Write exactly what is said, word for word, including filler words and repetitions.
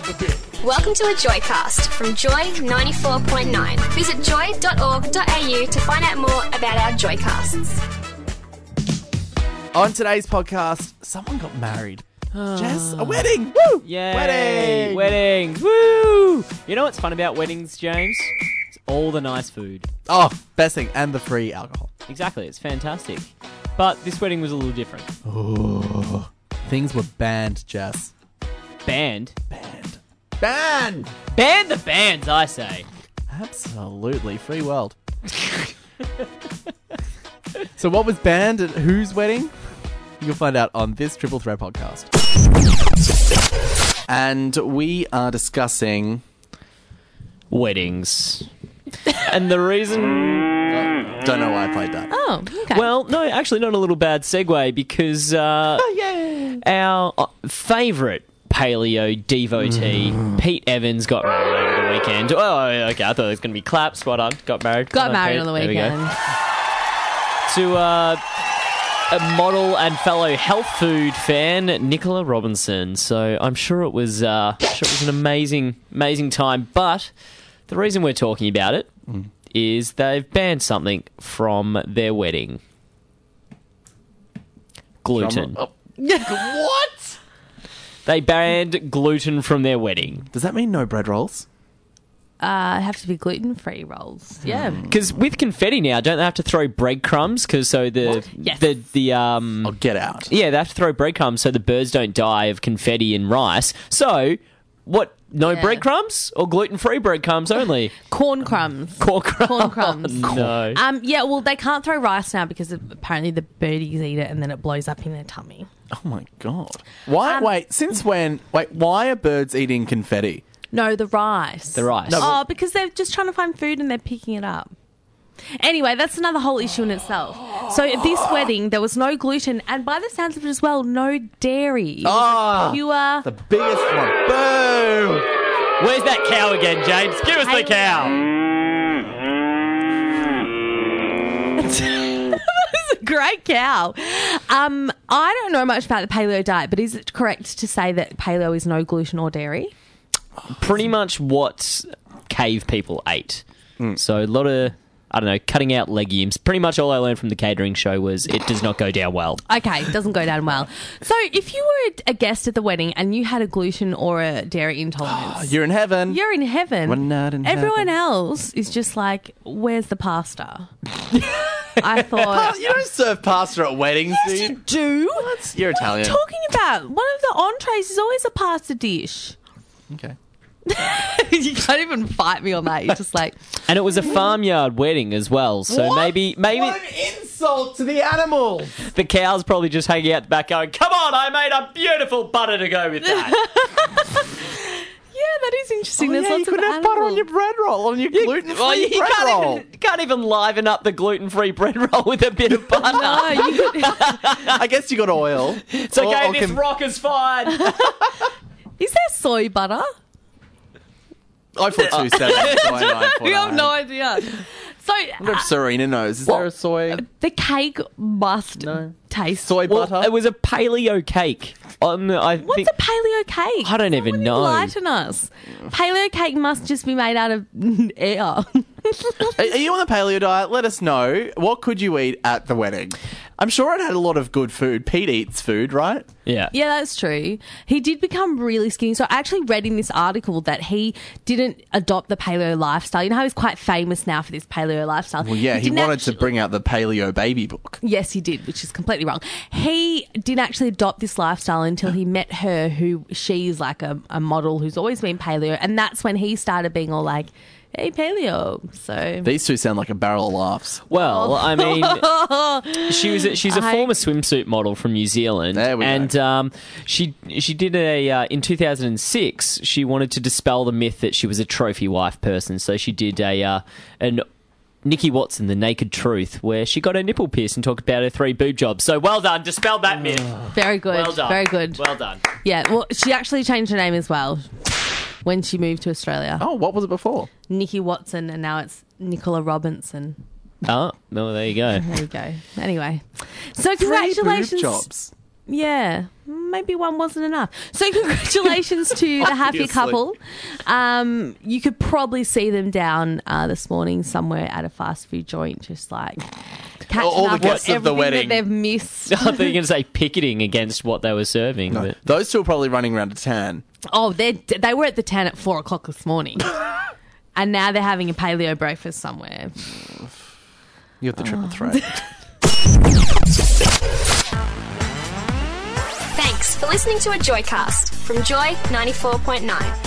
Welcome to a Joycast from Joy ninety-four point nine. Visit joy dot org dot a u to find out more about our Joycasts. On today's podcast, someone got married. Jess, a wedding! Woo! Yay! Wedding! Weddings! Woo! You know what's fun about weddings, James? It's all the nice food. Oh, best thing, and the free alcohol. Exactly, it's fantastic. But this wedding was a little different. Oh, things were banned, Jess. Banned? Banned. Banned! Ban the bands, I say. Absolutely. Free world. So what was banned at whose wedding? You'll find out on this Triple Threat podcast. And we are discussing... Weddings. And the reason... Don't know why I played that. Oh, okay. Well, no, actually not a little bad segue because uh, Oh, yeah. our uh, favourite paleo devotee, Pete Evans, got married over the weekend. Oh, okay, I thought it was going to be claps. Spot on. Got married. Got Well done, married Pete. on the There we go. weekend. To uh, a model and fellow health food fan, Nicola Robinson. So I'm sure it was, uh, sure it was an amazing, amazing time. But the reason we're talking about it mm. is they've banned something from their wedding. Gluten. Oh. What? They banned gluten from their wedding. Does that mean no bread rolls? Uh, have to be gluten-free rolls. Yeah. Because with confetti now, don't they have to throw breadcrumbs? Because so the Yes. the the um Oh, get out. yeah, they have to throw breadcrumbs so the birds don't die of confetti and rice. So what? No Yeah. breadcrumbs or gluten-free breadcrumbs only? Corn crumbs. Corn crumbs. Corn crumbs. No. Um, yeah, well, they can't throw rice now because apparently the birdies eat it and then it blows up in their tummy. Oh, my God. Why? Um, wait, since when? Wait, why are birds eating confetti? No, the rice. The rice. No, Oh, because they're just trying to find food and they're picking it up. Anyway, that's another whole issue in itself. So at this wedding, there was no gluten and by the sounds of it as well, no dairy. It was Ah, a pure... the biggest one. Boom! Where's that cow again, James? Give us the cow. It's a great cow. Um, I don't know much about the paleo diet, but is it correct to say that paleo is no gluten or dairy? Pretty much what cave people ate. Mm. So a lot of, I don't know, cutting out legumes. Pretty much all I learned from the catering show was it does not go down well. Okay, it doesn't go down well. So if you were a guest at the wedding and you had a gluten or a dairy intolerance, You're in heaven. you're in heaven. We're not in Everyone heaven. else is just like, where's the pasta? I thought... You don't serve pasta at weddings, do Yes, you? you do. What? You're What are Italian. you talking about? One of the entrees is always a pasta dish. Okay. You can't even fight me on that. You're just like... And it was a farmyard wedding as well. So What? maybe maybe What an insult to the animals. the cow's probably just hanging out the back going, come on, I made a beautiful butter to go with that. Yeah, that is interesting. Oh, There's yeah, lots you couldn't of have butter on animals. your bread roll, on your gluten-free well, you, you bread can't roll. even, you can't even liven up the gluten-free bread roll with a bit of butter. No, you could... I guess you got oil. It's okay, Or- or this can- rock is fine. Is there soy butter? I put two seven. so I know I put We have nine. no idea. So I wonder if Serena knows. Is Well, there a soy the cake must No. taste. soy Well, butter? it was a paleo cake. On, I What's think, a paleo cake? I don't even Someone know. Enlighten us. Paleo cake must just be made out of air. Are are you on the paleo diet? Let us know. What could you eat at the wedding? I'm sure it had a lot of good food. Pete eats food, right? Yeah. Yeah, that's true. He did become really skinny. So I actually read in this article that he didn't adopt the paleo lifestyle. You know how he's quite famous now for this paleo lifestyle? Well, yeah, he, didn't wanted actu- to bring out the paleo baby book. Yes, he did, which is completely wrong. He didn't actually adopt this lifestyle until he met her, who she's like a, a model who's always been paleo. And that's when he started being all like, hey, paleo. So... These two sound like a barrel of laughs. Well, I mean, she was a, she's a I- former swimsuit model from New Zealand, There we go. and um, she she did a uh, in two thousand six. She wanted to dispel the myth that she was a trophy wife person, so she did a uh, an Nikki Watson, The Naked Truth, where she got her nipple pierced and talked about her three boob jobs. So well done, dispelled that myth. Very good. Well done, Very good. Well done. Yeah, well, she actually changed her name as well when she moved to Australia. Oh, what was it before? Nikki Watson, and now it's Nicola Robinson. Oh, well, there you go. There you go. Anyway, so Three congratulations. boob jobs. Yeah, maybe one wasn't enough. So congratulations to the happy Obviously. couple. Um, you could probably see them down uh, this morning somewhere at a fast food joint, just like catching All the up guests on of the everything wedding. that they've missed. I thought you were going to say picketing against what they were serving. No, But those two are probably running around a tan. Oh, they they were at the tan at four o'clock this morning, and now they're having a paleo breakfast somewhere. You got the triple threat. Thanks for listening to a Joycast from Joy ninety-four point nine.